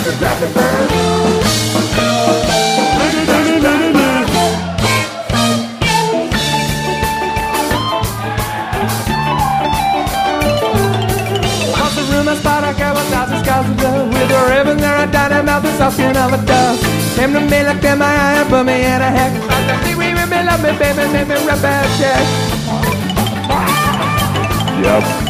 Across the room I spot a girl with thousands of scars of blood. With her ribbon there I died and mouth the soft skin of a dove. Came to me, looked in my eye and put me in a heck. Like the me, we love me, baby, make me rub that check. Yep.